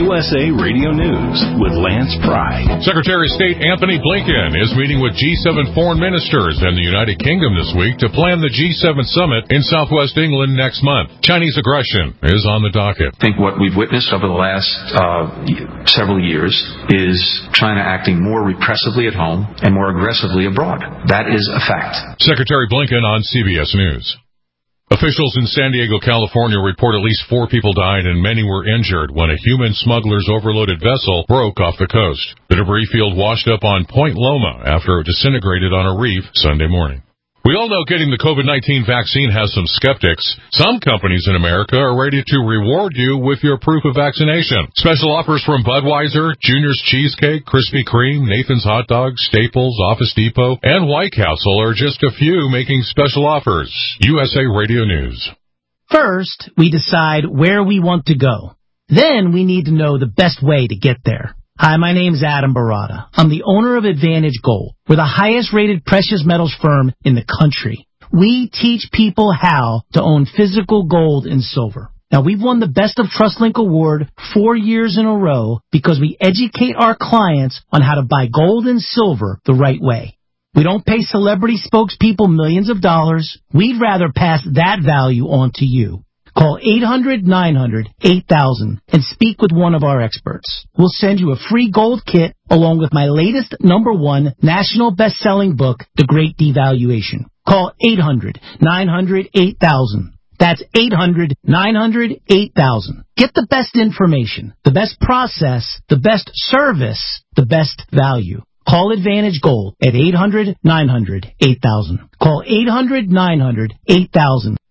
USA Radio News with Lance Pry. Secretary of State Anthony Blinken is meeting with G7 foreign ministers in the United Kingdom this week to plan the G7 summit in southwest England next month. Chinese aggression is on the docket. I think what we've witnessed over the last several years is China acting more repressively at home and more aggressively abroad. That is a fact. Secretary Blinken on CBS News. Officials in San Diego, California report at least 4 people died and many were injured when a human smuggler's overloaded vessel broke off the coast. The debris field washed up on Point Loma after it disintegrated on a reef Sunday morning. We all know getting the COVID-19 vaccine has some skeptics. Some companies in America are ready to reward you with your proof of vaccination. Special offers from Budweiser, Junior's Cheesecake, Krispy Kreme, Nathan's Hot Dogs, Staples, Office Depot, and White Castle are just a few making special offers. USA Radio News. First, we decide where we want to go. Then we need to know the best way to get there. Hi, my name's Adam Barata. I'm the owner of Advantage Gold. We're the highest-rated precious metals firm in the country. We teach people how to own physical gold and silver. Now, we've won the Best of TrustLink Award 4 years in a row because we educate our clients on how to buy gold and silver the right way. We don't pay celebrity spokespeople millions of dollars. We'd rather pass that value on to you. Call 800-900-8000 and speak with one of our experts. We'll send you a free gold kit along with my latest #1 national best-selling book, The Great Devaluation. Call 800-900-8000. That's 800-900-8000. Get the best information, the best process, the best service, the best value. Call Advantage Gold at 800-900-8000. Call 800-900-8000.